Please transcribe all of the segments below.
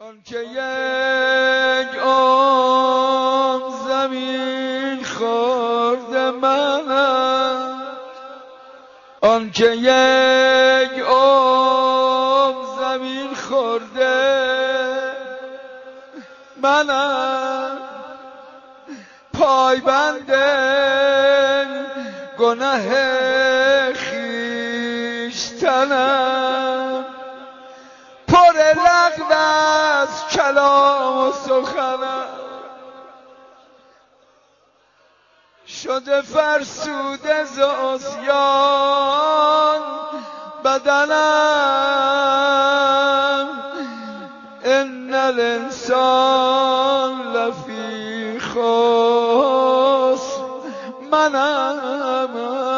آنکه یک عمر زمین خورده منم، آنکه یک عمر زمین خورده منم، پایبند گناه خویشتنم، پر لغو از کلام و سخنم، شده فرسوده ز عصیان بدنم. ان الانسان لفی خسر منم،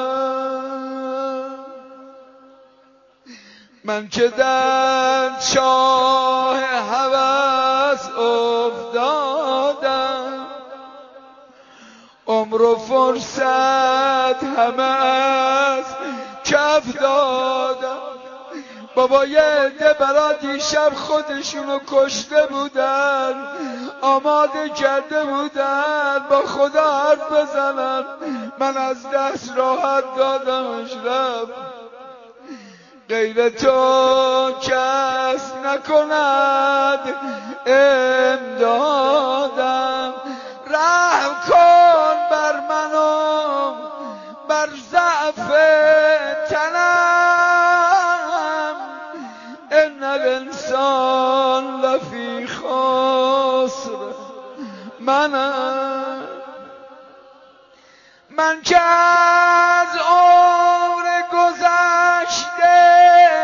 من که در چاه هوس افتادم، عمر و فرصت همه از کف دادم. بابا یه عده برا دیشب خودشونو کشته بودن، آماده کرده بودن با خدا حرف بزنن، من از دست راحت دادمش رفت. غیر تو کس نکند امدادم، رحم کن بر منم بر ضعف تنم. ان الانسان لفی خسر منم، من که از عمر گذشته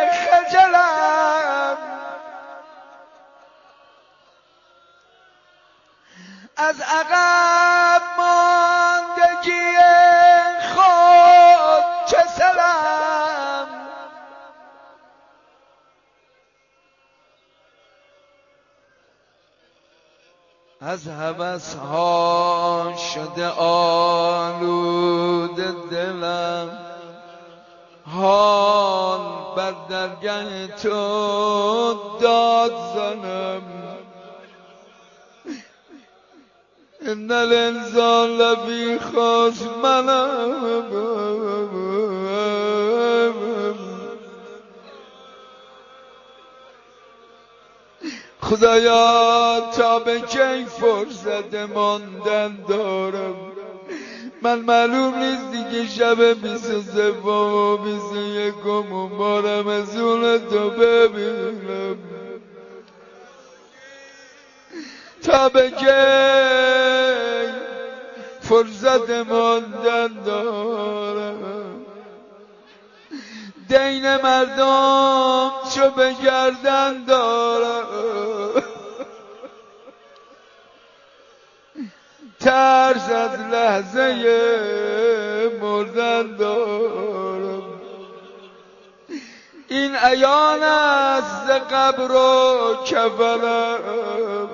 خجلم، از عقب ماندگی خود کسلم. از هوس ها شده آلوده دلم، حال بر درگاه تو داد زنم. ان الانسان لفی خسر منم، خدایا تا به کی فرصت ماندن دارم؟ من معلوم نیست دیگه شب 23 و 21 ماه رمضان تو ببینم. تا به کی فرصت ماندن دارم؟ دین مردم چو به گردن دارم، ترس از لحظه مردن دارم. این عیان است ز قبر و کفنم،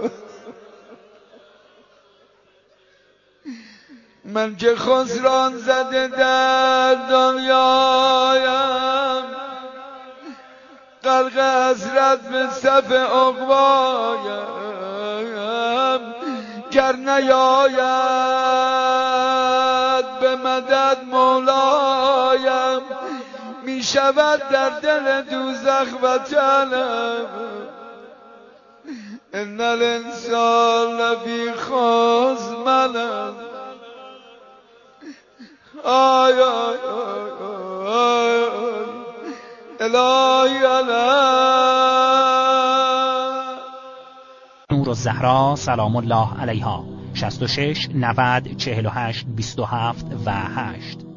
من که خسران زده در دنیایم، غرق حسرت به صف عقبایم. گر نیاید به مدد مولایم، می شود در دل دوزخ وطنم. ان الانسان لفی خسر منم. آی آی آی آی الهی نورالزهرا سلام الله علیها 66 90 48 27 و 8